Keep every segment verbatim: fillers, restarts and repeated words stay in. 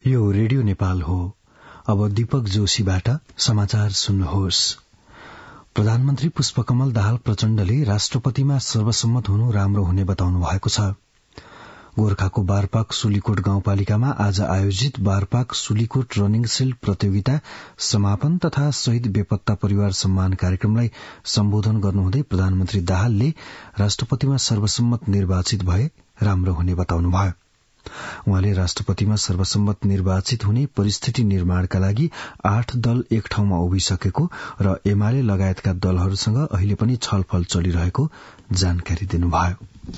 यो रेडियो नेपाल हो। अब दीपक जोशीबाट समाचार सुन्नुहोस्। प्रधानमन्त्री पुष्पकमल दाहाल प्रचण्डले राष्ट्रपतिमा सर्वसम्मत हुनु राम्रो हुने बताउनु भएको छ। गोर्खाको बारपाक सुलीकोट गाउँपालिकामा आज आयोजित बारपाक सुलीकोट रनिङ शील्ड प्रतियोगिता समापन तथा शहीद बेपत्ता परिवार सम्मान कार्यक्रमलाई सम्बोधन गर्नुहुँदै प्रधानमन्त्री दाहालले राष्ट्रपतिमा सर्वसम्मत निर्वाचित भए राम्रो हुने बताउनुभयो। उहाँले राष्ट्रपतिमा सर्वसम्मत निर्वाचित हुने परिस्थिति निर्माणका लागि आठ दल एक ठाउँमा उभिसकेको र एमाले लगायतका दलहरूसँग अहिले पनि छलफल चलिरहेको जानकारी दिनुभयो।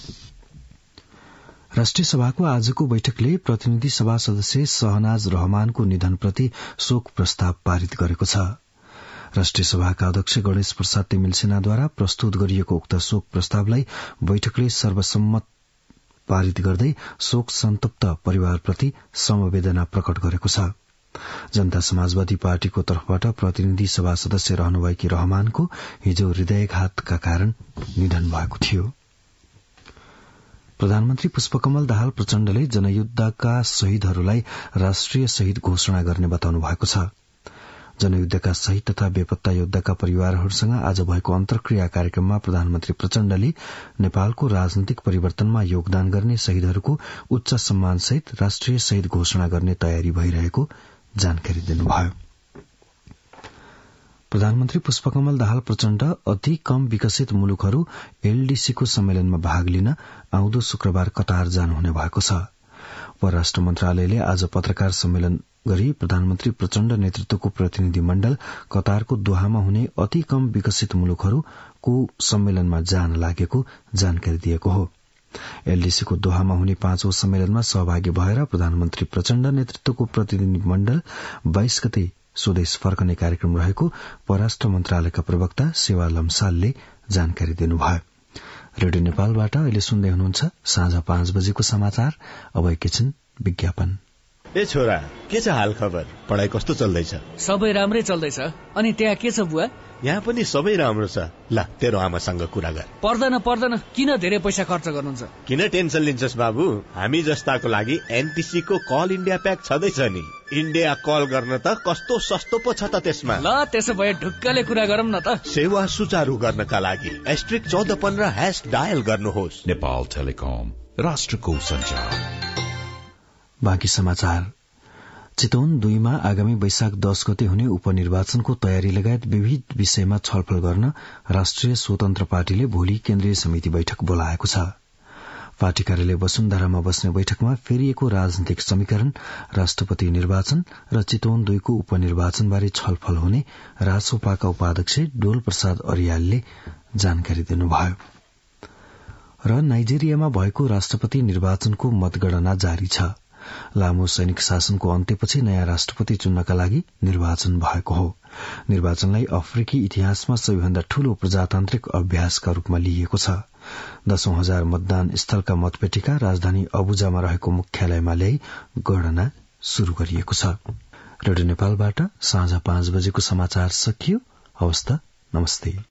राष्ट्रिय सभाको आजको बैठकले प्रतिनिधि सभा सदस्य शहनाज रहमानको निधनप्रति शोक प्रस्ताव पारित गरेको छ। राष्ट्रिय सभाका अध्यक्ष गणेश प्रसाद तिमिलसेनाद्वारा प्रस्तुत गरिएको उक्त शोक प्रस्तावलाई बैठकले सर्वसम्मत पारित गर्दै शोक सन्तप्त परिवारप्रति समवेदना प्रकट गरेको छ। जनता समाजवादी पार्टीको तर्फबाट प्रतिनिधि सभा सदस्य रहनुभएकी रहमानको हिजो हृदयघातका कारण निधन भएको थियो। प्रधानमन्त्री पुष्पकमल दाहाल प्रचण्डले जनयुद्धका शहीदहरूलाई राष्ट्रिय शहीद घोषणा गर्ने बताउनु भएको छ। जनयुद्धका शहीद तथा बेपत्ता योद्धाका परिवारहरूसँग आज भएको अन्तर्क्रिया कार्यक्रममा प्रधानमन्त्री प्रचण्डले नेपालको राजनैतिक परिवर्तनमा योगदान गर्ने शहीदहरूको उच्च सम्मानसहित राष्ट्रिय शहीद घोषणा गर्ने तयारी भइरहेको जानकारी दिनुभयो। प्रधानमन्त्री पुष्पकमल दाहाल प्रचण्ड अति कम विकसित मुलुकहरू एलडीसीको सम्मेलनमा भाग लिन आउँदो शुक्रबार कतार जानुहुने भएको छ। परराष्ट्र मन्त्रालयले आज पत्रकार सम्मेलन गरी प्रधानमन्त्री प्रचण्ड नेतृत्वको प्रतिनिधि मण्डल कतारको दोहामा हुने अति कम विकसित मुलुकहरूको सम्मेलनमा जान लागेको जानकारी दिएको हो। एलडीसीको दोहामा हुने पाँचौं सम्मेलनमा सहभागी भएर प्रधानमन्त्री प्रचण्ड नेतृत्वको प्रतिनिधि मण्डल बाइस गते स्वदेश फर्कने कार्यक्रम रहेको परराष्ट्र मन्त्रालयका प्रवक्ता सेवा लम्सालले जानकारी दिनुभयो। रेडियो नेपालबाट अहिले सुन्दै हुनुहुन्छ साँझ पाँच बजेको समाचार। अब एकैछिन विज्ञापन। ए छोरा, के छ हाल खबर? पढाइ कस्तो चल्दैछ? सबै राम्रै चल्दैछ। अनि त्यहाँ के छ बुवा? यहाँ पनि सबै राम्रो छ। ल तेरो आमासँग कुरा गर। पर्दैन पर्दैन, किन धेरै पैसा खर्च गर्नुहुन्छ? किन टेन्सन लिन्छस् बाबु? हामी जस्ताको लागि एनटीसी को कल इन्डिया प्याक छँदैछ नि। इन्डिया कल गर्न त कस्तो सस्तो पो छ त त्यसमा। ल त्यसो भए ढुक्कले कुरा गरौँ न त। सेवा सुचारू गर्नका लागि एस्ट्रिक चौध पन्ध्र ह्याश डायल गर्नुहोस्। नेपाल टेलिकम, राष्ट्रको सञ्चार। बाँकी समाचार। चितवन दुईमा आगामी वैशाख दश गते हुने उपनिर्वाचनको तयारी लगायत विविध विषयमा छलफल गर्न राष्ट्रिय स्वतन्त्र पार्टीले भोलि केन्द्रीय समिति बैठक बोलाएको छ। पार्टी कार्यालय वसुन्धरामा बस्ने बैठकमा फेरिएको राजनीतिक समीकरण, राष्ट्रपति निर्वाचन र चितवन दुईको उपनिर्वाचनबारे छलफल हुने रासोपाका उपाध्यक्ष डोल प्रसाद अरियालले जानकारी दिनुभयो। र नाइजेरियामा भएको राष्ट्रपति निर्वाचनको मतगणना जारी छ। लामो सैनिक शासनको अन्त्यपछि नयाँ राष्ट्रपति चुन्नका लागि निर्वाचन भएको हो। निर्वाचनलाई अफ्रिकी इतिहासमा सबैभन्दा ठूलो प्रजातान्त्रिक अभ्यासका रूपमा लिइएको छ। दशौं हजार मतदान स्थलका मतपेटिका राजधानी अबुजामा रहेको मुख्यालयमा ल्याई गणना शुरू गरिएको छ। रेडियो नेपालबाट साँझ पाँच बजेको समाचार सकियो। हवस् त, नमस्ते।